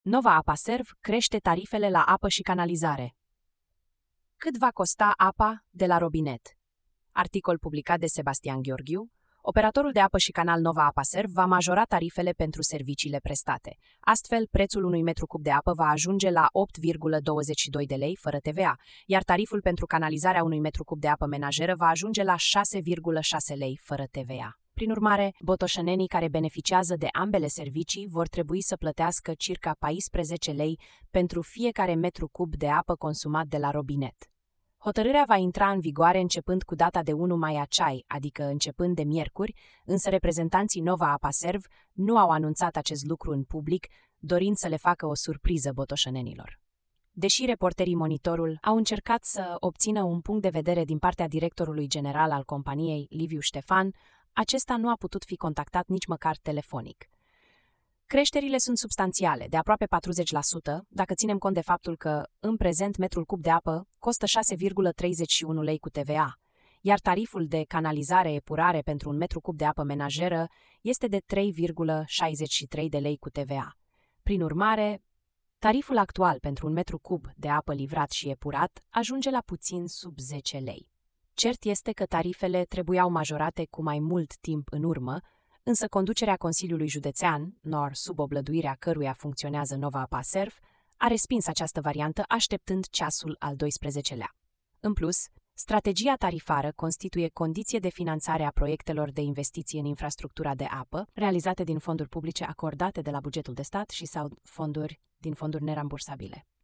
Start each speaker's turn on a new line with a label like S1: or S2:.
S1: Nova Apa Serv crește tarifele la apă și canalizare. Cât va costa apa de la robinet? Articol publicat de Sebastian Gheorghiu. Operatorul de apă și canal Nova Apa Serv va majora tarifele pentru serviciile prestate. Astfel, prețul unui metru cub de apă va ajunge la 8,22 de lei fără TVA, iar tariful pentru canalizarea unui metru cub de apă menajeră va ajunge la 6,6 lei fără TVA. Prin urmare, botoșănenii care beneficiază de ambele servicii vor trebui să plătească circa 14 lei pentru fiecare metru cub de apă consumat de la robinet. Hotărârea va intra în vigoare începând cu data de 1 mai acai, adică începând de miercuri, însă reprezentanții Nova Apa Serv nu au anunțat acest lucru în public, dorind să le facă o surpriză botoșănenilor. Deși reporterii Monitorul au încercat să obțină un punct de vedere din partea directorului general al companiei, Liviu Ștefan, acesta nu a putut fi contactat nici măcar telefonic. Creșterile sunt substanțiale, de aproape 40%, dacă ținem cont de faptul că, în prezent, metrul cub de apă costă 6,31 lei cu TVA, iar tariful de canalizare-epurare pentru un metru cub de apă menajeră este de 3,63 de lei cu TVA. Prin urmare, tariful actual pentru un metru cub de apă livrat și epurat ajunge la puțin sub 10 lei. Cert este că tarifele trebuiau majorate cu mai mult timp în urmă, însă conducerea Consiliului Județean, NOR, sub oblăduirea căruia funcționează Nova Apa Serv, a respins această variantă așteptând ceasul al 12-lea. În plus, strategia tarifară constituie condiție de finanțare a proiectelor de investiții în infrastructura de apă, realizate din fonduri publice acordate de la bugetul de stat și sau din fonduri nerambursabile.